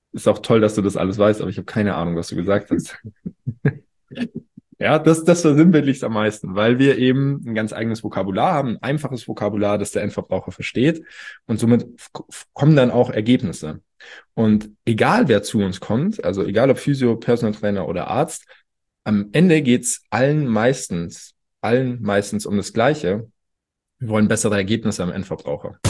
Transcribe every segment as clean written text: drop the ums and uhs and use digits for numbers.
ist auch toll, dass du das alles weißt, aber ich habe keine Ahnung, was du gesagt hast. Ja, das versinnbildlicht am meisten, weil wir eben ein ganz eigenes Vokabular haben, ein einfaches Vokabular, das der Endverbraucher versteht und somit kommen dann auch Ergebnisse. Und egal wer zu uns kommt, also egal ob Physio, Personal Trainer oder Arzt, am Ende geht's allen meistens um das Gleiche. Wir wollen bessere Ergebnisse am Endverbraucher.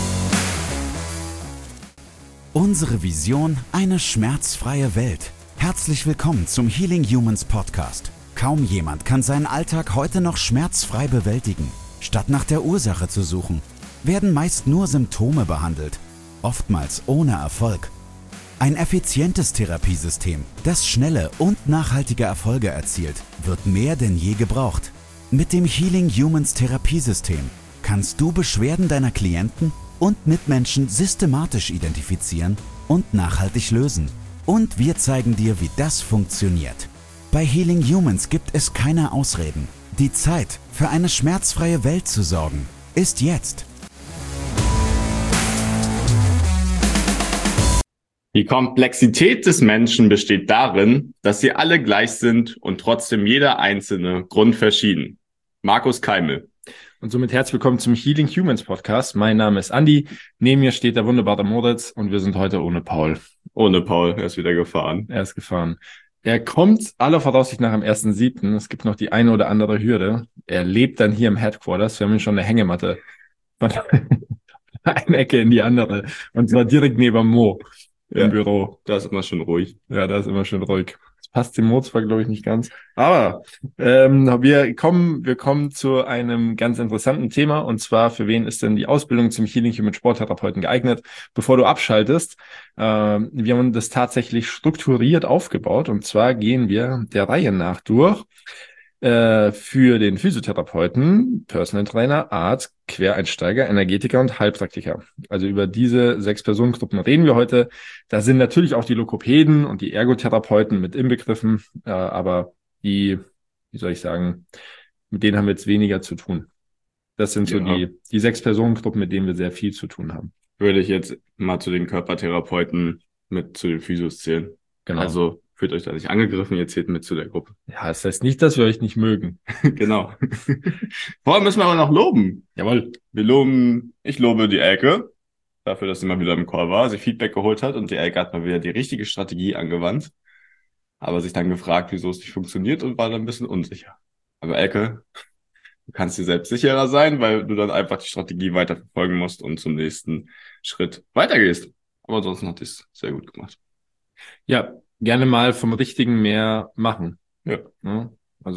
Unsere Vision: eine schmerzfreie Welt. Herzlich willkommen zum Healing Humans Podcast. Kaum jemand kann seinen Alltag heute noch schmerzfrei bewältigen. Statt nach der Ursache zu suchen, werden meist nur Symptome behandelt, oftmals ohne Erfolg. Ein effizientes Therapiesystem, das schnelle und nachhaltige Erfolge erzielt, wird mehr denn je gebraucht. Mit dem Healing Humans Therapiesystem kannst du Beschwerden deiner Klienten und Mitmenschen systematisch identifizieren und nachhaltig lösen. Und wir zeigen dir, wie das funktioniert. Bei Healing Humans gibt es keine Ausreden. Die Zeit, für eine schmerzfreie Welt zu sorgen, ist jetzt. Die Komplexität des Menschen besteht darin, dass sie alle gleich sind und trotzdem jeder einzelne grundverschieden. Markus Keimel. Und somit herzlich willkommen zum Healing Humans Podcast. Mein Name ist Andi, neben mir steht der wunderbare Moritz und wir sind heute ohne Paul. Ohne Paul, er ist wieder gefahren. Er ist gefahren. Er kommt aller Voraussicht nach am 1.7. Es gibt noch die eine oder andere Hürde. Er lebt dann hier im Headquarters. Wir haben ihm schon eine Hängematte von einer Ecke in die andere. Und zwar direkt neben Mo im Büro. Da ist immer schön ruhig. Ja, da ist immer schön ruhig. Das passt dem Mo zwar, glaube ich, nicht ganz. Aber wir kommen zu einem ganz interessanten Thema. Und zwar, für wen ist denn die Ausbildung zum Healing Human Sporttherapeuten geeignet? Bevor du abschaltest, wir haben das tatsächlich strukturiert aufgebaut. Und zwar gehen wir der Reihe nach durch. Für den Physiotherapeuten, Personal Trainer, Arzt, Quereinsteiger, Energetiker und Heilpraktiker. Also über diese 6 Personengruppen reden wir heute. Da sind natürlich auch die Logopäden und die Ergotherapeuten mit inbegriffen, aber wie soll ich sagen, mit denen haben wir jetzt weniger zu tun. Das sind so die 6 Personengruppen, mit denen wir sehr viel zu tun haben. Würde ich jetzt mal zu den Körpertherapeuten mit zu den Physios zählen. Genau. Also fühlt euch da nicht angegriffen, ihr zählt mit zu der Gruppe. Ja, das heißt nicht, dass wir euch nicht mögen. Genau. Vorher müssen wir aber noch loben. Jawohl. Ich lobe die Elke dafür, dass sie mal wieder im Call war, sich Feedback geholt hat und die Elke hat mal wieder die richtige Strategie angewandt, aber sich dann gefragt, wieso es nicht funktioniert und war dann ein bisschen unsicher. Aber Elke, du kannst dir selbst sicherer sein, weil du dann einfach die Strategie weiterverfolgen musst und zum nächsten Schritt weitergehst. Aber ansonsten hat es sehr gut gemacht. Ja, gerne mal vom Richtigen mehr machen. Ja. Ja,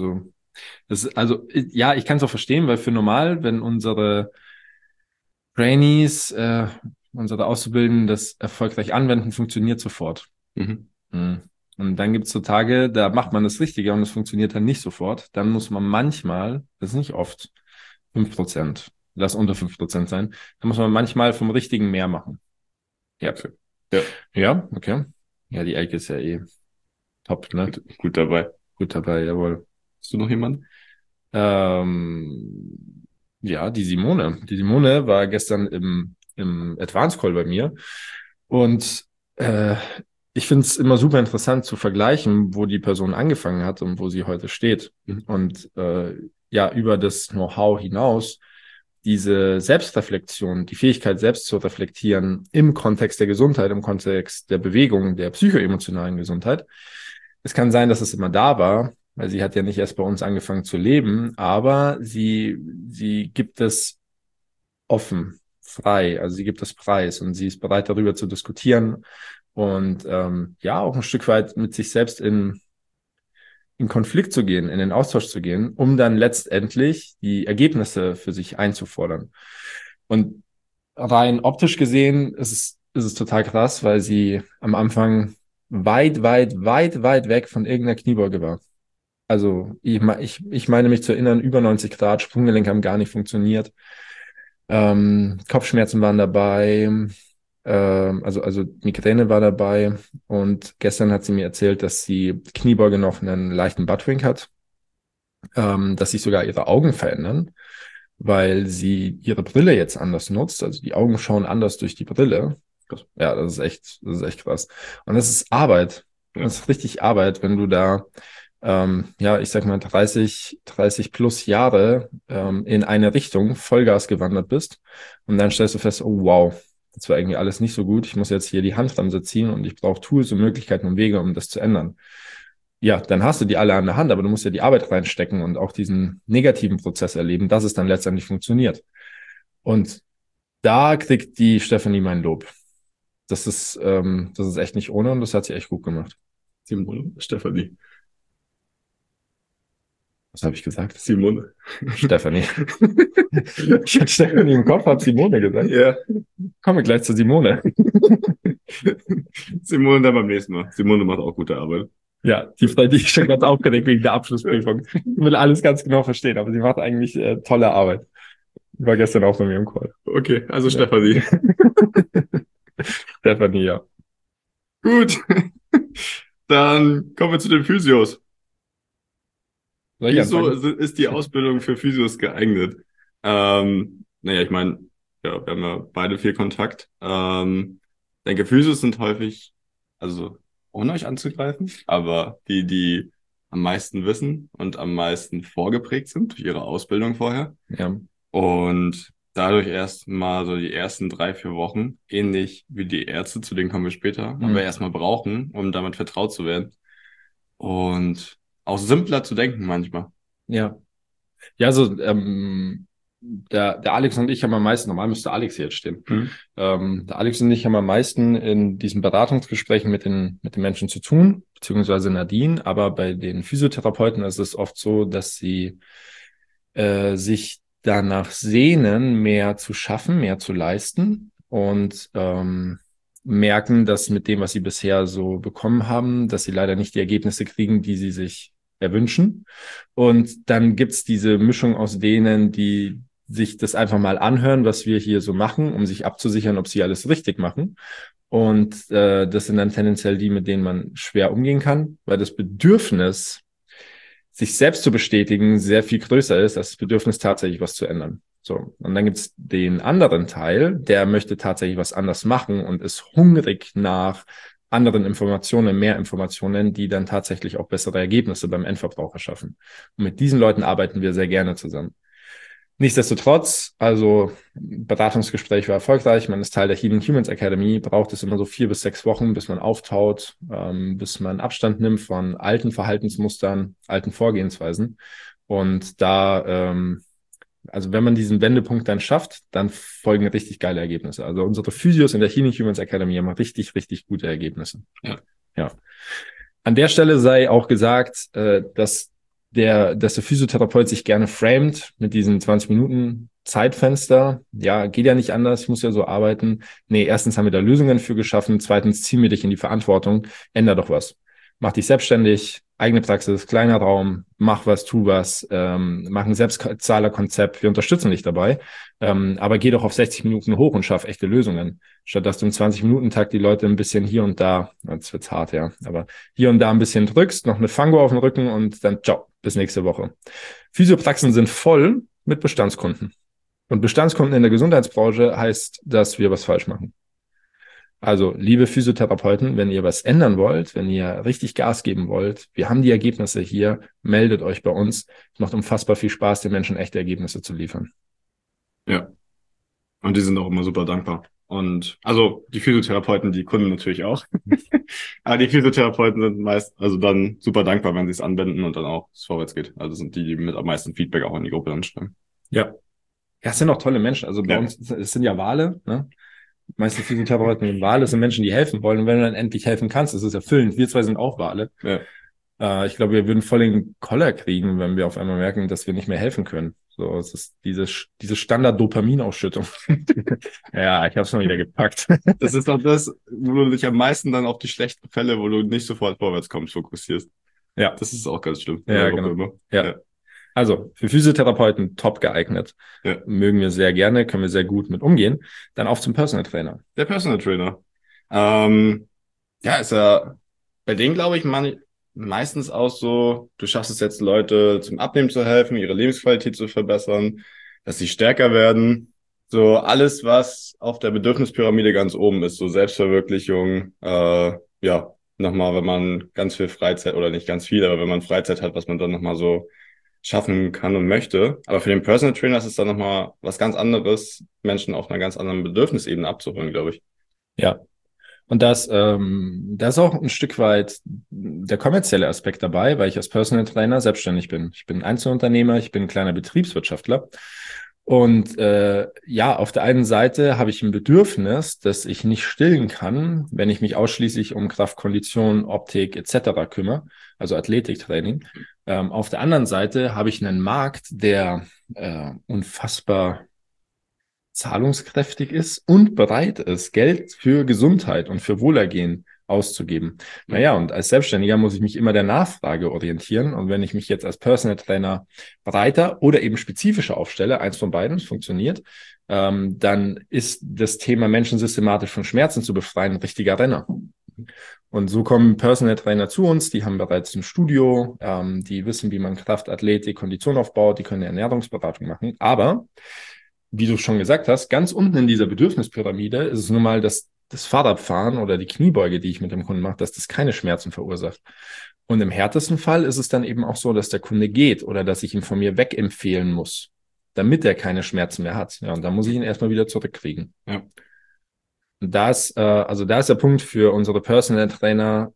ja, ich kann es auch verstehen, weil für normal, wenn unsere Trainees, unsere Auszubildenden das erfolgreich anwenden, funktioniert sofort. Mhm. Und dann gibt es so Tage, da macht man das Richtige und es funktioniert dann nicht sofort. Dann muss man manchmal, das ist nicht oft, 5%, lass unter 5% sein, dann muss man manchmal vom Richtigen mehr machen. Ja. Ja, okay. Ja, die Elke ist ja top, ne? Gut dabei. Gut dabei, jawohl. Hast du noch jemanden? Ja, die Simone. Die Simone war gestern im Advanced Call bei mir. Und ich finde es immer super interessant zu vergleichen, wo die Person angefangen hat und wo sie heute steht. Und ja, über das Know-how hinaus diese Selbstreflexion, die Fähigkeit, selbst zu reflektieren im Kontext der Gesundheit, im Kontext der Bewegung, der psychoemotionalen Gesundheit. Es kann sein, dass es immer da war, weil sie hat ja nicht erst bei uns angefangen zu leben, aber sie gibt es offen, frei, also sie gibt es preis und sie ist bereit, darüber zu diskutieren und ja, auch ein Stück weit mit sich selbst in Konflikt zu gehen, in den Austausch zu gehen, um dann letztendlich die Ergebnisse für sich einzufordern. Und rein optisch gesehen ist es total krass, weil sie am Anfang weit weg von irgendeiner Kniebeuge war. Also ich meine mich zu erinnern, über 90 Grad, Sprunggelenke haben gar nicht funktioniert. Kopfschmerzen waren dabei, also Migräne war dabei. Und gestern hat sie mir erzählt, dass sie Kniebeuge noch einen leichten Buttwink hat, dass sich sogar ihre Augen verändern, weil sie ihre Brille jetzt anders nutzt. Also die Augen schauen anders durch die Brille. Ja, das ist echt krass. Und das ist Arbeit. Ja. Das ist richtig Arbeit, wenn du da, ja, ich sag mal 30 plus Jahre in eine Richtung Vollgas gewandert bist und dann stellst du fest, oh wow, das war irgendwie alles nicht so gut. Ich muss jetzt hier die Handbremse ziehen und ich brauche Tools und Möglichkeiten und Wege, um das zu ändern. Ja, dann hast du die alle an der Hand, aber du musst ja die Arbeit reinstecken und auch diesen negativen Prozess erleben, dass es dann letztendlich funktioniert. Und da kriegt die Stefanie mein Lob. Das ist echt nicht ohne und das hat sie echt gut gemacht. Simone, Stefanie. Was habe ich gesagt? Simone. Stefanie. Ich hatte Stefanie im Kopf, habe Simone gesagt. Ja. Kommen wir gleich zu Simone. Simone dann beim nächsten Mal. Simone macht auch gute Arbeit. Ja, die ist schon ganz aufgeregt wegen der Abschlussprüfung. Ich will alles ganz genau verstehen, aber sie macht eigentlich tolle Arbeit. Die war gestern auch bei mir im Call. Okay, also Ja. Stefanie. Stefanie, ja. Gut. Dann kommen wir zu den Physios. Soll ich Wieso anfangen? ist die Ausbildung für Physios geeignet? Naja, ich meine, ja, wir haben ja beide viel Kontakt. Denke, Physios sind häufig, also ohne euch anzugreifen, aber die am meisten wissen und am meisten vorgeprägt sind durch ihre Ausbildung vorher. Ja. Und dadurch erst mal so die ersten 3, 4 Wochen, ähnlich wie die Ärzte, zu denen kommen wir später, aber erstmal brauchen, um damit vertraut zu werden. Und auch simpler zu denken manchmal. Ja. Ja, also der Alex und ich haben am meisten, normal müsste Alex hier jetzt stehen. Der Alex und ich haben am meisten in diesen Beratungsgesprächen mit den Menschen zu tun, beziehungsweise Nadine, aber bei den Physiotherapeuten ist es oft so, dass sie sich danach sehnen, mehr zu schaffen, mehr zu leisten und merken, dass mit dem, was sie bisher so bekommen haben, dass sie leider nicht die Ergebnisse kriegen, die sie sich erwünschen. Und dann gibt's diese Mischung aus denen, die sich das einfach mal anhören, was wir hier so machen, um sich abzusichern, ob sie alles richtig machen. Und das sind dann tendenziell die, mit denen man schwer umgehen kann, weil das Bedürfnis, sich selbst zu bestätigen, sehr viel größer ist, als das Bedürfnis, tatsächlich was zu ändern. So. Und dann gibt's den anderen Teil, der möchte tatsächlich was anders machen und ist hungrig nach anderen Informationen, mehr Informationen, die dann tatsächlich auch bessere Ergebnisse beim Endverbraucher schaffen. Und mit diesen Leuten arbeiten wir sehr gerne zusammen. Nichtsdestotrotz, also Beratungsgespräch war erfolgreich, man ist Teil der Healing Humans Academy, braucht es immer so 4 bis 6 Wochen, bis man auftaut, bis man Abstand nimmt von alten Verhaltensmustern, alten Vorgehensweisen. Und da, also wenn man diesen Wendepunkt dann schafft, dann folgen richtig geile Ergebnisse. Also unsere Physios in der Healing Humans Academy haben richtig, richtig gute Ergebnisse. Ja. An der Stelle sei auch gesagt, dass der Physiotherapeut sich gerne framet mit diesen 20 Minuten Zeitfenster. Ja, geht ja nicht anders, ich muss ja so arbeiten. Nee, erstens haben wir da Lösungen für geschaffen, zweitens ziehen wir dich in die Verantwortung, änder doch was. Mach dich selbstständig, eigene Praxis, kleiner Raum, mach was, tu was, mach ein Selbstzahlerkonzept, wir unterstützen dich dabei, aber geh doch auf 60 Minuten hoch und schaff echte Lösungen, statt dass du im 20-Minuten-Takt die Leute ein bisschen hier und da, jetzt wird's hart, ja, aber hier und da ein bisschen drückst, noch eine Fango auf den Rücken und dann ciao, bis nächste Woche. Physiopraxen sind voll mit Bestandskunden. Und Bestandskunden in der Gesundheitsbranche heißt, dass wir was falsch machen. Also, liebe Physiotherapeuten, wenn ihr was ändern wollt, wenn ihr richtig Gas geben wollt, wir haben die Ergebnisse hier, meldet euch bei uns. Es macht unfassbar viel Spaß, den Menschen echte Ergebnisse zu liefern. Ja. Und die sind auch immer super dankbar. Und also die Physiotherapeuten, die Kunden natürlich auch. Aber die Physiotherapeuten sind meist, also dann super dankbar, wenn sie es anwenden und dann auch es vorwärts geht. Also sind die mit am meisten Feedback auch in die Gruppe anschreiben. Ja. Ja, es sind auch tolle Menschen. Also bei uns, es sind ja Wale, ne? Meistens Physiotherapeuten sind Wale, sind Menschen, die helfen wollen. Und wenn du dann endlich helfen kannst, das ist erfüllend. Wir zwei sind auch Wale. Ja. Ich glaube, wir würden voll den Koller kriegen, wenn wir auf einmal merken, dass wir nicht mehr helfen können. So, es ist diese Standard-Dopaminausschüttung. Ja, ich habe es mal wieder gepackt. Das ist doch das, wo du dich am meisten dann auf die schlechten Fälle, wo du nicht sofort vorwärts kommst, fokussierst. Ja. Das ist auch ganz schlimm. Ja, genau. Ja. Also, für Physiotherapeuten top geeignet. Ja. Mögen wir sehr gerne, können wir sehr gut mit umgehen. Dann auf zum Personal Trainer. Der Personal Trainer. Ja, ist ja bei denen, glaube ich, meistens auch so, du schaffst es jetzt, Leute zum Abnehmen zu helfen, ihre Lebensqualität zu verbessern, dass sie stärker werden. So alles, was auf der Bedürfnispyramide ganz oben ist, so Selbstverwirklichung, ja, nochmal, wenn man ganz viel Freizeit, oder nicht ganz viel, aber wenn man Freizeit hat, was man dann nochmal so schaffen kann und möchte. Aber für den Personal Trainer ist es dann nochmal was ganz anderes, Menschen auf einer ganz anderen Bedürfnisebene abzuholen, glaube ich. Ja. Und da ist auch ein Stück weit der kommerzielle Aspekt dabei, weil ich als Personal Trainer selbstständig bin. Ich bin Einzelunternehmer, ich bin ein kleiner Betriebswirtschaftler. Und ja, auf der einen Seite habe ich ein Bedürfnis, das ich nicht stillen kann, wenn ich mich ausschließlich um Kraft, Kondition, Optik etc. kümmere, also Athletiktraining. Auf der anderen Seite habe ich einen Markt, der unfassbar zahlungskräftig ist und bereit ist, Geld für Gesundheit und für Wohlergehen auszugeben. Naja, und als Selbstständiger muss ich mich immer der Nachfrage orientieren. Und wenn ich mich jetzt als Personal Trainer breiter oder eben spezifischer aufstelle, eins von beiden, es funktioniert, dann ist das Thema Menschen systematisch von Schmerzen zu befreien ein richtiger Renner. Und so kommen Personal Trainer zu uns, die haben bereits ein Studio, die wissen, wie man Kraft, Athletik, Kondition aufbaut, die können eine Ernährungsberatung machen. Aber wie du schon gesagt hast, ganz unten in dieser Bedürfnispyramide ist es nun mal das Fahrradfahren oder die Kniebeuge, die ich mit dem Kunden mache, dass das keine Schmerzen verursacht. Und im härtesten Fall ist es dann eben auch so, dass der Kunde geht oder dass ich ihn von mir wegempfehlen muss, damit er keine Schmerzen mehr hat. Ja, und da muss ich ihn erstmal wieder zurückkriegen. Ja. Und da ist der Punkt für unsere Personal Trainer,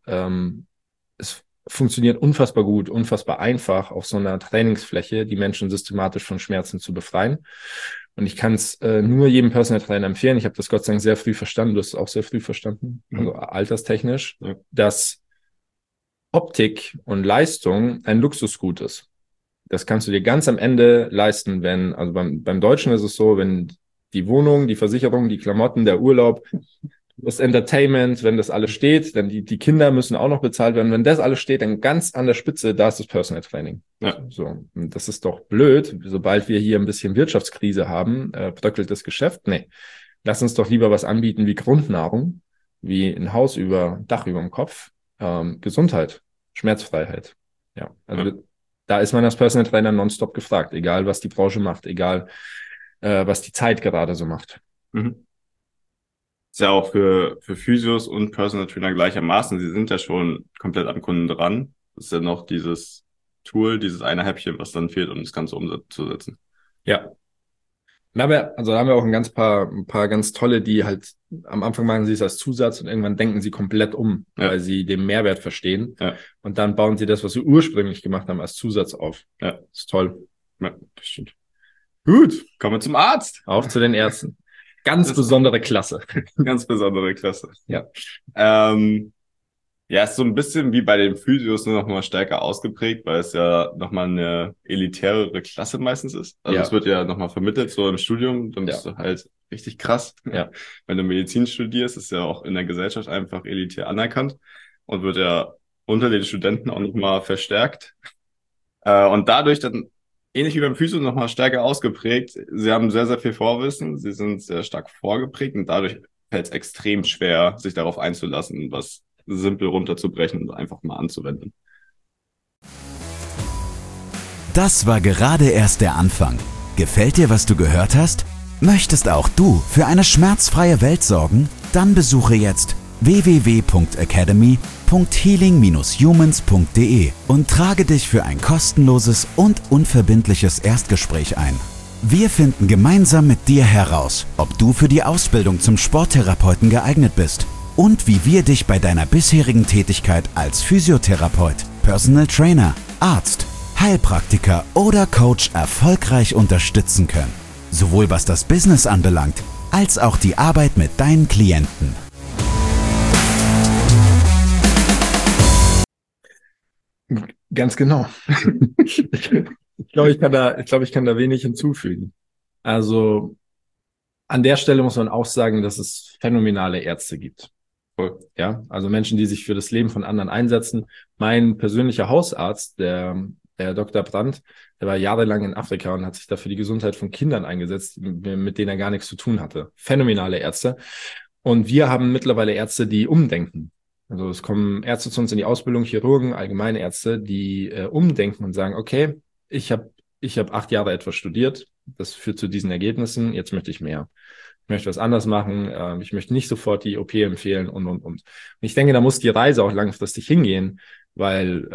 es funktioniert unfassbar gut, unfassbar einfach auf so einer Trainingsfläche, die Menschen systematisch von Schmerzen zu befreien. Und ich kann es nur jedem Personal Trainer empfehlen. Ich habe das Gott sei Dank sehr früh verstanden. Du hast es auch sehr früh verstanden, also alterstechnisch, dass Optik und Leistung ein Luxusgut ist. Das kannst du dir ganz am Ende leisten, wenn, also beim Deutschen ist es so, wenn die Wohnung, die Versicherung, die Klamotten, der Urlaub, das Entertainment, wenn das alles steht, dann die Kinder müssen auch noch bezahlt werden. Wenn das alles steht, dann ganz an der Spitze, da ist das Personal Training. Ja. So, und das ist doch blöd. Sobald wir hier ein bisschen Wirtschaftskrise haben, bröckelt das Geschäft. Nee, lass uns doch lieber was anbieten wie Grundnahrung, wie ein Dach über dem Kopf, Gesundheit, Schmerzfreiheit. Ja, also da ist man als Personal Trainer nonstop gefragt, egal was die Branche macht, egal was die Zeit gerade so macht. Mhm. Ist ja auch für Physios und Personal Trainer gleichermaßen. Sie sind ja schon komplett am Kunden dran. Das ist ja noch dieses Tool, dieses eine Häppchen, was dann fehlt, um das Ganze umzusetzen. Ja. Da haben wir auch ein paar ganz tolle, die halt am Anfang machen sie es als Zusatz und irgendwann denken sie komplett um, weil sie den Mehrwert verstehen. Ja. Und dann bauen sie das, was sie ursprünglich gemacht haben, als Zusatz auf. Ja. Das ist toll. Ja, das stimmt. Gut, kommen wir zum Arzt. Auf zu den Ärzten. Ganz besondere Klasse. Ganz besondere Klasse. Ja. Ja, ist so ein bisschen wie bei den Physios nur noch mal stärker ausgeprägt, weil es ja noch mal eine elitärere Klasse meistens ist. Also es wird ja noch mal vermittelt, so im Studium, dann bist du halt richtig krass. Ja. Wenn du Medizin studierst, ist ja auch in der Gesellschaft einfach elitär anerkannt und wird ja unter den Studenten auch noch mal verstärkt. Und dadurch dann ähnlich wie beim Physio noch mal stärker ausgeprägt. Sie haben sehr, sehr viel Vorwissen, sie sind sehr stark vorgeprägt und dadurch fällt es extrem schwer, sich darauf einzulassen, was simpel runterzubrechen und einfach mal anzuwenden. Das war gerade erst der Anfang. Gefällt dir, was du gehört hast? Möchtest auch du für eine schmerzfreie Welt sorgen? Dann besuche jetzt www.academy.healing-humans.de und trage dich für ein kostenloses und unverbindliches Erstgespräch ein. Wir finden gemeinsam mit dir heraus, ob du für die Ausbildung zum Sporttherapeuten geeignet bist und wie wir dich bei deiner bisherigen Tätigkeit als Physiotherapeut, Personal Trainer, Arzt, Heilpraktiker oder Coach erfolgreich unterstützen können. Sowohl was das Business anbelangt, als auch die Arbeit mit deinen Klienten. Ganz genau. Ich glaube, ich kann da wenig hinzufügen. Also an der Stelle muss man auch sagen, dass es phänomenale Ärzte gibt. Ja, also Menschen, die sich für das Leben von anderen einsetzen. Mein persönlicher Hausarzt, der Dr. Brandt, der war jahrelang in Afrika und hat sich da für die Gesundheit von Kindern eingesetzt, mit denen er gar nichts zu tun hatte. Phänomenale Ärzte. Und wir haben mittlerweile Ärzte, die umdenken. Also es kommen Ärzte zu uns in die Ausbildung, Chirurgen, allgemeine Ärzte, die umdenken und sagen, okay, ich hab 8 Jahre etwas studiert, das führt zu diesen Ergebnissen, jetzt möchte ich mehr. Ich möchte was anders machen, ich möchte nicht sofort die OP empfehlen und. Und ich denke, da muss die Reise auch langfristig hingehen, weil,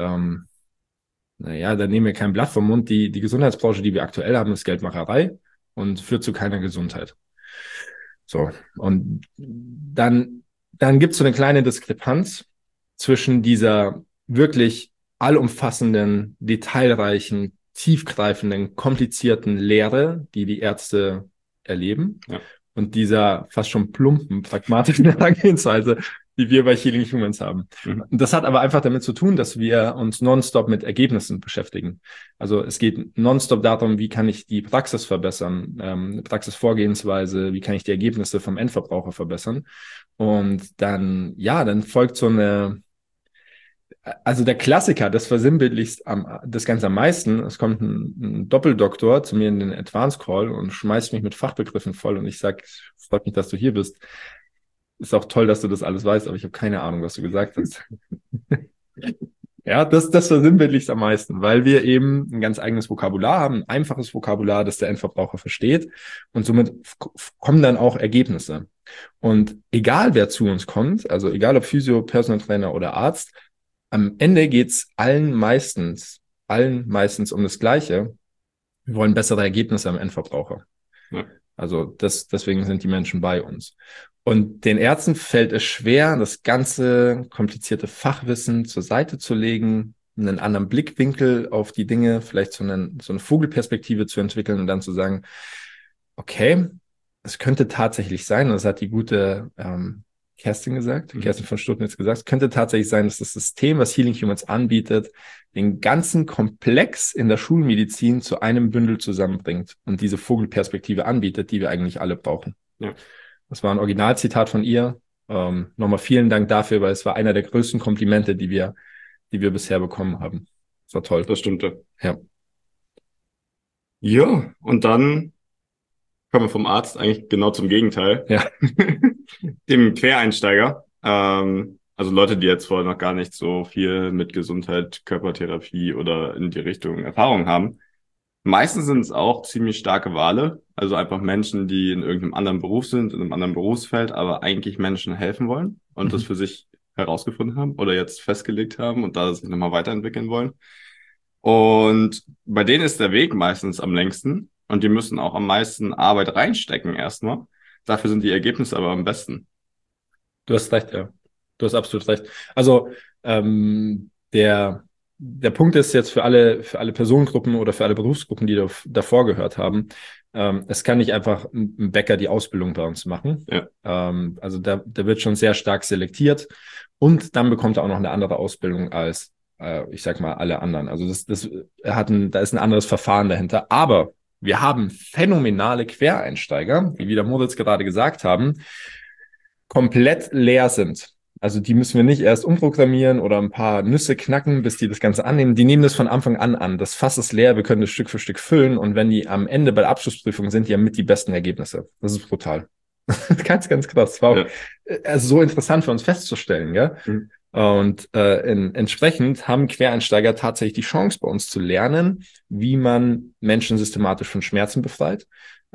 naja, da nehmen wir kein Blatt vom Mund. Die Gesundheitsbranche, die wir aktuell haben, ist Geldmacherei und führt zu keiner Gesundheit. So, und dann gibt es so eine kleine Diskrepanz zwischen dieser wirklich allumfassenden, detailreichen, tiefgreifenden, komplizierten Lehre, die die Ärzte erleben, und dieser fast schon plumpen, pragmatischen Herangehensweise, die wir bei Healing Humans haben. Und das hat aber einfach damit zu tun, dass wir uns nonstop mit Ergebnissen beschäftigen. Also es geht nonstop darum, wie kann ich die Praxis verbessern, Praxisvorgehensweise, wie kann ich die Ergebnisse vom Endverbraucher verbessern. Und dann folgt so eine, also der Klassiker, das versinnbildlichst das Ganze am meisten. Es kommt ein Doppeldoktor zu mir in den Advanced Call und schmeißt mich mit Fachbegriffen voll und ich sage, freut mich, dass du hier bist. Ist auch toll, dass du das alles weißt, aber ich habe keine Ahnung, was du gesagt hast. Ja, das versinnbildlichst am meisten, weil wir eben ein ganz eigenes Vokabular haben, ein einfaches Vokabular, das der Endverbraucher versteht, und somit kommen dann auch Ergebnisse. Und egal, wer zu uns kommt, also egal ob Physio, Personal Trainer oder Arzt, am Ende geht's allen meistens um das Gleiche. Wir wollen bessere Ergebnisse am Endverbraucher. Ja. Also deswegen sind die Menschen bei uns. Und den Ärzten fällt es schwer, das ganze komplizierte Fachwissen zur Seite zu legen, einen anderen Blickwinkel auf die Dinge, vielleicht so eine Vogelperspektive zu entwickeln und dann zu sagen, okay, es könnte tatsächlich sein, das hat die gute Kerstin von Stuttnitz gesagt, es könnte tatsächlich sein, dass das System, was Healing Humans anbietet, den ganzen Komplex in der Schulmedizin zu einem Bündel zusammenbringt und diese Vogelperspektive anbietet, die wir eigentlich alle brauchen. Ja. Das war ein Originalzitat von ihr. Nochmal vielen Dank dafür, weil es war einer der größten Komplimente, die wir bisher bekommen haben. Das war toll. Das stimmte. Ja. Ja, und dann kommen wir vom Arzt eigentlich genau zum Gegenteil. Ja. Dem Quereinsteiger. Also Leute, die jetzt vorher noch gar nicht so viel mit Gesundheit, Körpertherapie oder in die Richtung Erfahrung haben. Meistens sind es auch ziemlich starke Wale. Also einfach Menschen, die in irgendeinem anderen Beruf sind, in einem anderen Berufsfeld, aber eigentlich Menschen helfen wollen und das für sich herausgefunden haben oder jetzt festgelegt haben und da sich nochmal weiterentwickeln wollen. Und bei denen ist der Weg meistens am längsten und die müssen auch am meisten Arbeit reinstecken erstmal. Dafür sind die Ergebnisse aber am besten. Du hast recht, ja. Du hast absolut recht. Also der Punkt ist jetzt für alle Personengruppen oder für alle Berufsgruppen, die davor gehört haben, es kann nicht einfach ein Bäcker die Ausbildung bei uns machen. Ja. Also da wird schon sehr stark selektiert und dann bekommt er auch noch eine andere Ausbildung als, ich sag mal, alle anderen. Also da ist ein anderes Verfahren dahinter. Aber wir haben phänomenale Quereinsteiger, wie der Moritz gerade gesagt haben, komplett leer sind. Also die müssen wir nicht erst umprogrammieren oder ein paar Nüsse knacken, bis die das Ganze annehmen. Die nehmen das von Anfang an. Das Fass ist leer, wir können das Stück für Stück füllen. Und wenn die am Ende bei der Abschlussprüfung sind, die haben mit die besten Ergebnisse. Das ist brutal. Ganz, ganz krass. War auch, also so interessant für uns festzustellen. Gell? Mhm. Und entsprechend haben Quereinsteiger tatsächlich die Chance, bei uns zu lernen, wie man Menschen systematisch von Schmerzen befreit.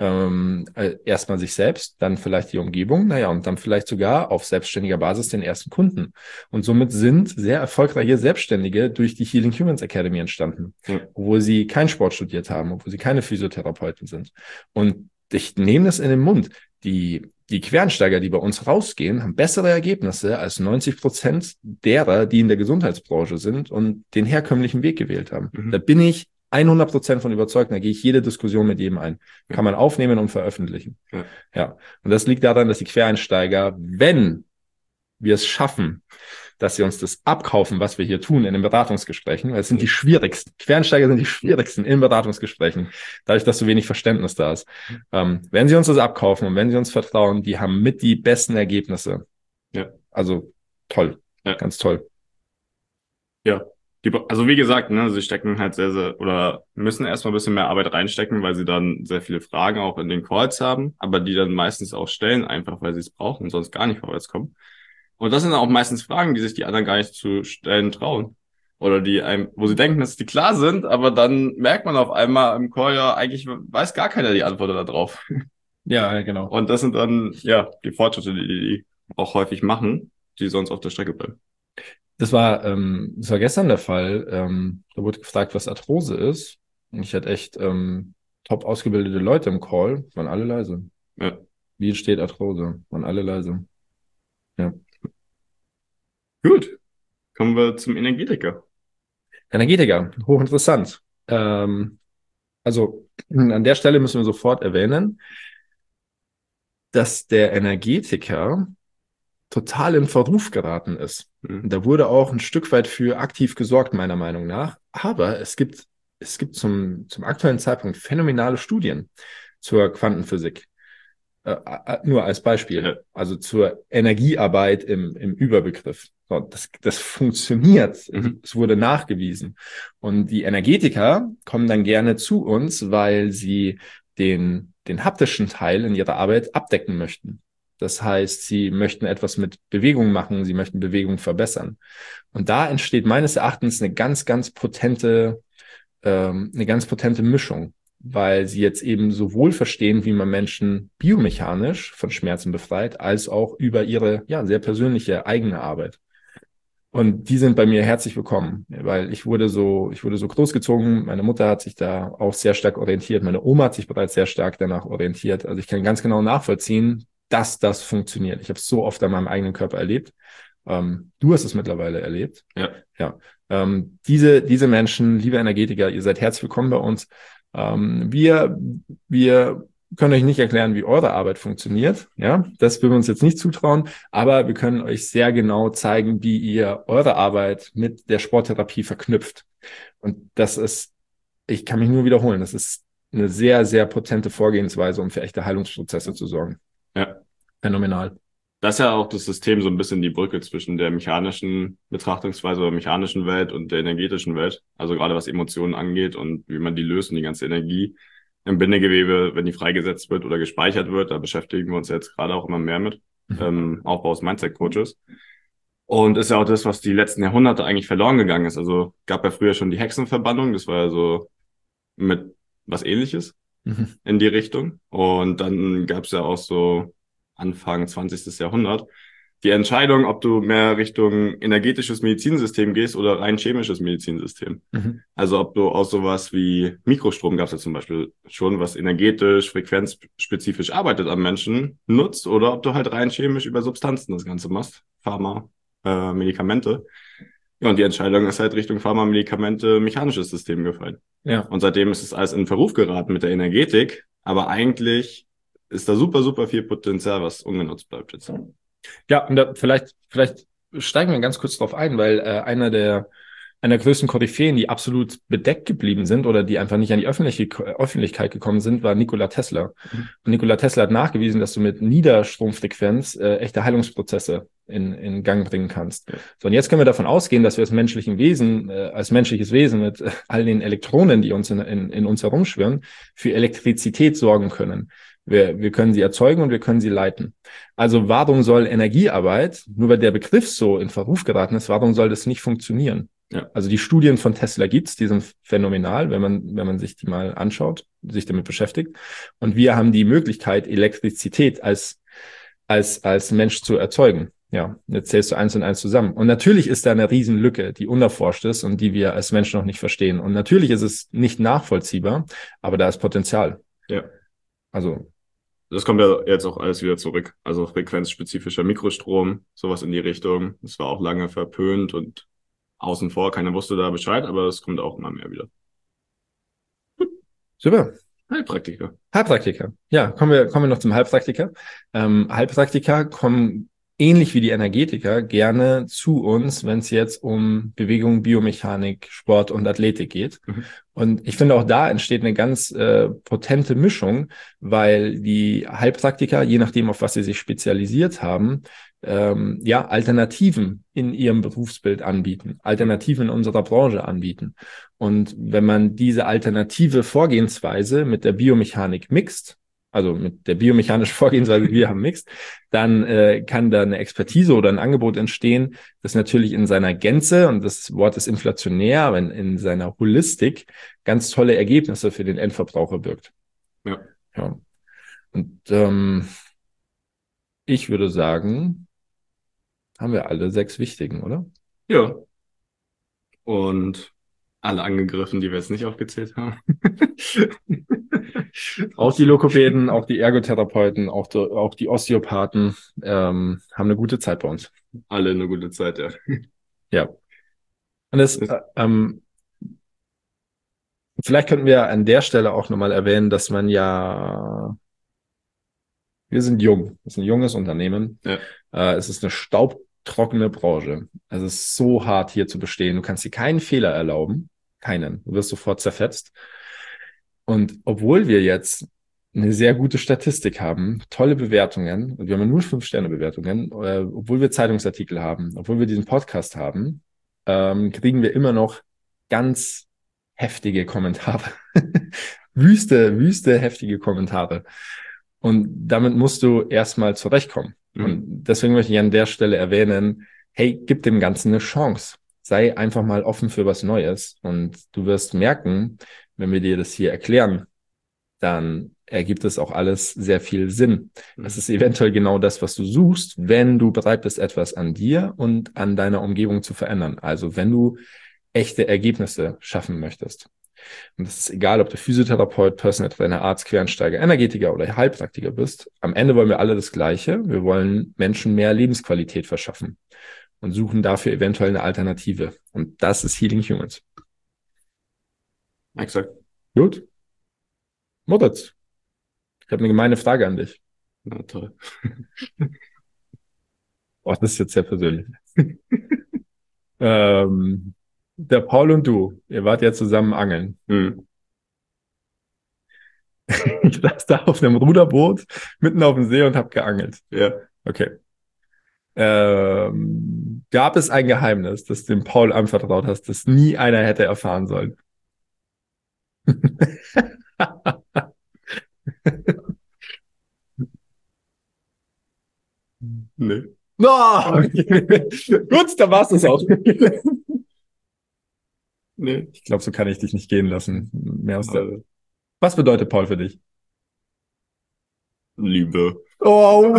Erstmal sich selbst, dann vielleicht die Umgebung, und dann vielleicht sogar auf selbstständiger Basis den ersten Kunden. Und somit sind sehr erfolgreiche Selbstständige durch die Healing Humans Academy entstanden, obwohl sie keinen Sport studiert haben, obwohl sie keine Physiotherapeuten sind. Und ich nehme das in den Mund. Die Quereinsteiger, die bei uns rausgehen, haben bessere Ergebnisse als 90% derer, die in der Gesundheitsbranche sind und den herkömmlichen Weg gewählt haben. Mhm. Da bin ich 100% von überzeugt, da gehe ich jede Diskussion mit jedem ein. Kann man aufnehmen und veröffentlichen. Ja. Und das liegt daran, dass die Quereinsteiger, wenn wir es schaffen, dass sie uns das abkaufen, was wir hier tun in den Beratungsgesprächen, weil es sind die schwierigsten. Quereinsteiger sind die schwierigsten in Beratungsgesprächen, dadurch, dass so wenig Verständnis da ist. Wenn sie uns das abkaufen und wenn sie uns vertrauen, die haben mit die besten Ergebnisse. Ja. Also toll. Ja. Ganz toll. Ja. Also wie gesagt, sie stecken halt oder müssen erstmal ein bisschen mehr Arbeit reinstecken, weil sie dann sehr viele Fragen auch in den Calls haben, aber die dann meistens auch stellen, einfach weil sie es brauchen und sonst gar nicht vorwärts kommen. Und das sind auch meistens Fragen, die sich die anderen gar nicht zu stellen trauen. Oder wo sie denken, dass die klar sind, aber dann merkt man auf einmal im Call, ja, eigentlich weiß gar keiner die Antwort darauf. Ja, genau. Und das sind dann, ja, die Fortschritte, die auch häufig machen, die sonst auf der Strecke bleiben. Das war gestern der Fall. Da wurde gefragt, was Arthrose ist. Und ich hatte echt top ausgebildete Leute im Call, waren alle leise. Ja. Wie entsteht Arthrose? Waren alle leise. Ja. Gut. Kommen wir zum Energetiker. Energetiker, hochinteressant. Also an der Stelle müssen wir sofort erwähnen, dass der Energetiker total in Verruf geraten ist. Mhm. Da wurde auch ein Stück weit für aktiv gesorgt, meiner Meinung nach. Aber es gibt zum aktuellen Zeitpunkt phänomenale Studien zur Quantenphysik. Nur als Beispiel. Ja. Also zur Energiearbeit im Überbegriff. So, das funktioniert. Mhm. Es wurde nachgewiesen. Und die Energetiker kommen dann gerne zu uns, weil sie den haptischen Teil in ihrer Arbeit abdecken möchten. Das heißt, sie möchten etwas mit Bewegung machen, sie möchten Bewegung verbessern. Und da entsteht meines Erachtens eine ganz potente Mischung, weil sie jetzt eben sowohl verstehen, wie man Menschen biomechanisch von Schmerzen befreit, als auch über ihre sehr persönliche eigene Arbeit. Und die sind bei mir herzlich willkommen, weil ich wurde so großgezogen. Meine Mutter hat sich da auch sehr stark orientiert. Meine Oma hat sich bereits sehr stark danach orientiert. Also ich kann ganz genau nachvollziehen, dass das funktioniert. Ich habe es so oft an meinem eigenen Körper erlebt. Du hast es mittlerweile erlebt. Ja. Diese Menschen, liebe Energetiker, ihr seid herzlich willkommen bei uns. Wir können euch nicht erklären, wie eure Arbeit funktioniert. Ja, das würden wir uns jetzt nicht zutrauen, aber wir können euch sehr genau zeigen, wie ihr eure Arbeit mit der Sporttherapie verknüpft. Und das ist, ich kann mich nur wiederholen, das ist eine sehr potente Vorgehensweise, um für echte Heilungsprozesse zu sorgen. Ja. Phänomenal. Das ist ja auch das System so ein bisschen die Brücke zwischen der mechanischen Betrachtungsweise oder mechanischen Welt und der energetischen Welt. Also gerade was Emotionen angeht und wie man die löst und die ganze Energie im Bindegewebe, wenn die freigesetzt wird oder gespeichert wird, da beschäftigen wir uns jetzt gerade auch immer mehr mit, Aufbau aus Mindset-Coaches. Und ist ja auch das, was die letzten Jahrhunderte eigentlich verloren gegangen ist. Also gab ja früher schon die Hexenverbannung, das war ja so mit was Ähnliches in die Richtung. Und dann gab es ja auch so Anfang 20. Jahrhundert die Entscheidung, ob du mehr Richtung energetisches Medizinsystem gehst oder rein chemisches Medizinsystem. Also ob du aus sowas wie Mikrostrom, gab es ja zum Beispiel schon, was energetisch, frequenzspezifisch arbeitet am Menschen, nutzt, oder ob du halt rein chemisch über Substanzen das Ganze machst, Pharma, Medikamente. Ja, und die Entscheidung ist halt Richtung Pharma, Medikamente, mechanisches System gefallen. Ja. Und seitdem ist es alles in Verruf geraten mit der Energetik, aber eigentlich ist da super viel Potenzial, was ungenutzt bleibt jetzt. Ja, und da vielleicht steigen wir ganz kurz drauf ein, weil einer der größten Koryphäen, die absolut bedeckt geblieben sind oder die einfach nicht an die Öffentlichkeit gekommen sind, war Nikola Tesla. Und Nikola Tesla hat nachgewiesen, dass du mit Niederstromfrequenz echte Heilungsprozesse in Gang bringen kannst. So, und jetzt können wir davon ausgehen, dass wir als menschliches Wesen mit all den Elektronen, die uns in uns herumschwirren, für Elektrizität sorgen können. Wir können sie erzeugen und wir können sie leiten. Also warum soll Energiearbeit, nur weil der Begriff so in Verruf geraten ist, warum soll das nicht funktionieren? Ja. Also die Studien von Tesla gibt's, die sind phänomenal, wenn man sich die mal anschaut, sich damit beschäftigt. Und wir haben die Möglichkeit, Elektrizität als Mensch zu erzeugen. Ja, jetzt zählst du 1 und 1 zusammen. Und natürlich ist da eine Riesenlücke, die unerforscht ist und die wir als Menschen noch nicht verstehen. Und natürlich ist es nicht nachvollziehbar, aber da ist Potenzial. Ja. Also das kommt ja jetzt auch alles wieder zurück. Also frequenzspezifischer Mikrostrom, sowas in die Richtung. Das war auch lange verpönt und außen vor. Keiner wusste da Bescheid, aber es kommt auch immer mehr wieder. Super. Heilpraktiker. Ja, kommen wir noch zum Heilpraktiker. Heilpraktiker kommen ähnlich wie die Energetiker gerne zu uns, wenn es jetzt um Bewegung, Biomechanik, Sport und Athletik geht. Und ich finde, auch da entsteht eine ganz potente Mischung, weil die Heilpraktiker, je nachdem, auf was sie sich spezialisiert haben, Alternativen in ihrem Berufsbild anbieten, Alternativen in unserer Branche anbieten. Und wenn man diese alternative Vorgehensweise mit der Biomechanik mixt, also mit der biomechanischen Vorgehensweise, wir haben Mixed, dann kann da eine Expertise oder ein Angebot entstehen, das natürlich in seiner Gänze, und das Wort ist inflationär, aber in seiner Holistik ganz tolle Ergebnisse für den Endverbraucher birgt. Ja. Ja. Und ich würde sagen, haben wir alle 6 wichtigen, oder? Ja. Und alle angegriffen, die wir jetzt nicht aufgezählt haben. Auch die Lokopäden, auch die Ergotherapeuten, auch die Osteopathen haben eine gute Zeit bei uns. Alle eine gute Zeit, ja. Ja. Und vielleicht könnten wir an der Stelle auch nochmal erwähnen, dass wir sind jung. Es ist ein junges Unternehmen. Ja. Es ist eine staubtrockene Branche. Es ist so hart, hier zu bestehen. Du kannst dir keinen Fehler erlauben. Keinen. Du wirst sofort zerfetzt. Und obwohl wir jetzt eine sehr gute Statistik haben, tolle Bewertungen, und wir haben nur 5-Sterne-Bewertungen, obwohl wir Zeitungsartikel haben, obwohl wir diesen Podcast haben, kriegen wir immer noch ganz heftige Kommentare. wüste, heftige Kommentare. Und damit musst du erstmal zurechtkommen. Und deswegen möchte ich an der Stelle erwähnen, hey, gib dem Ganzen eine Chance. Sei einfach mal offen für was Neues. Und du wirst merken, wenn wir dir das hier erklären, dann ergibt es auch alles sehr viel Sinn. Es ist eventuell genau das, was du suchst, wenn du bereit bist, etwas an dir und an deiner Umgebung zu verändern. Also wenn du echte Ergebnisse schaffen möchtest. Und das ist egal, ob du Physiotherapeut, Personal Trainer, Arzt, Quereinsteiger, Energetiker oder Heilpraktiker bist. Am Ende wollen wir alle das Gleiche. Wir wollen Menschen mehr Lebensqualität verschaffen und suchen dafür eventuell eine Alternative. Und das ist Healing Humans. Exakt. Gut. Moritz, ich habe eine gemeine Frage an dich. Na toll. Oh, das ist jetzt sehr persönlich. Der Paul und du, ihr wart ja zusammen angeln. Ich saß da auf einem Ruderboot mitten auf dem See und habe geangelt. Ja. Okay. Gab es ein Geheimnis, das dem Paul anvertraut hast, das nie einer hätte erfahren sollen? Nee. No! Gut, dann war's das auch. Nee. Ich glaube, so kann ich dich nicht gehen lassen. Was bedeutet Paul für dich? Liebe. Oh!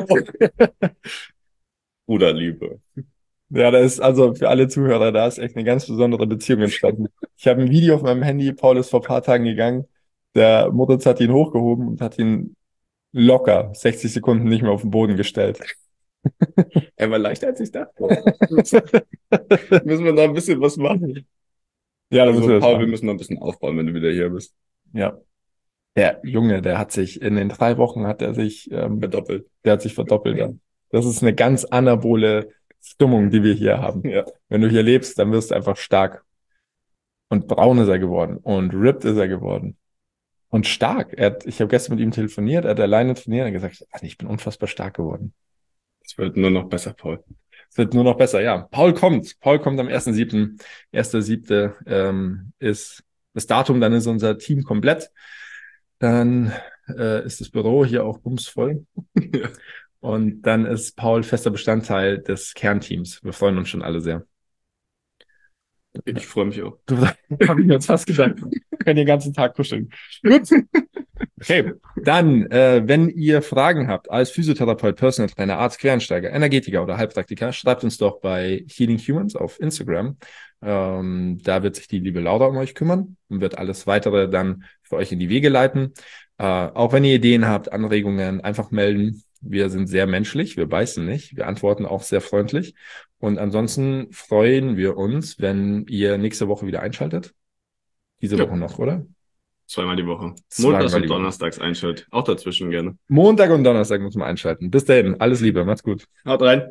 Bruderliebe. Ja, da ist also für alle Zuhörer, da ist echt eine ganz besondere Beziehung entstanden. Ich habe ein Video auf meinem Handy, Paul ist vor ein paar Tagen gegangen, der Moritz hat ihn hochgehoben und hat ihn locker 60 Sekunden nicht mehr auf den Boden gestellt. Er war leichter, als ich dachte. Müssen wir da ein bisschen was machen? Ja, Also, müssen wir das Paul, machen. wir müssen noch ein bisschen aufbauen, wenn du wieder hier bist. Ja. Der Junge, der hat sich in den 3 Wochen Verdoppelt. der hat sich verdoppelt. Ja. Das ist eine ganz anabole Stimmung, die wir hier haben. Ja. Wenn du hier lebst, dann wirst du einfach stark. Und braun ist er geworden. Und ripped ist er geworden. Und stark. Ich habe gestern mit ihm telefoniert, er hat alleine trainiert und gesagt, ich bin unfassbar stark geworden. Es wird nur noch besser, Paul. Es wird nur noch besser, ja. Paul kommt am 1.7. 1.7. Ist das Datum, dann ist unser Team komplett. Dann ist das Büro hier auch bumsvoll. Ja. Und dann ist Paul fester Bestandteil des Kernteams. Wir freuen uns schon alle sehr. Ich freue mich auch. Habe ich mir jetzt fast gedacht. Wir können den ganzen Tag kuscheln. Gut. Okay, dann, wenn ihr Fragen habt als Physiotherapeut, Personal Trainer, Arzt, Quereinsteiger, Energetiker oder Heilpraktiker, schreibt uns doch bei Healing Humans auf Instagram. Da wird sich die liebe Laura um euch kümmern und wird alles Weitere dann für euch in die Wege leiten. Auch wenn ihr Ideen habt, Anregungen, einfach melden. Wir sind sehr menschlich, wir beißen nicht, wir antworten auch sehr freundlich. Und ansonsten freuen wir uns, wenn ihr nächste Woche wieder einschaltet. Diese Woche noch, oder? Zweimal die Woche. Zweimal Montags die und Woche. Donnerstags einschalten. Auch dazwischen gerne. Montag und Donnerstag muss man einschalten. Bis dahin, alles Liebe, macht's gut. Haut rein.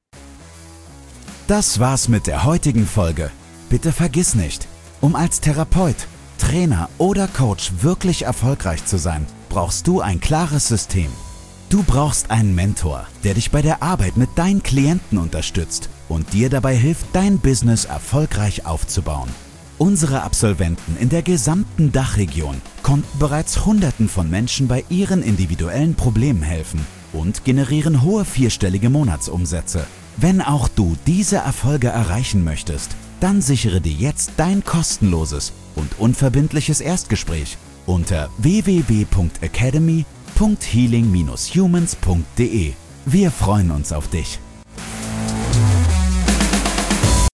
Das war's mit der heutigen Folge. Bitte vergiss nicht, um als Therapeut, Trainer oder Coach wirklich erfolgreich zu sein, brauchst du ein klares System. Du brauchst einen Mentor, der dich bei der Arbeit mit deinen Klienten unterstützt und dir dabei hilft, dein Business erfolgreich aufzubauen. Unsere Absolventen in der gesamten Dachregion konnten bereits Hunderten von Menschen bei ihren individuellen Problemen helfen und generieren hohe vierstellige Monatsumsätze. Wenn auch du diese Erfolge erreichen möchtest, dann sichere dir jetzt dein kostenloses und unverbindliches Erstgespräch unter www.academy.healing-humans.de. Wir freuen uns auf dich.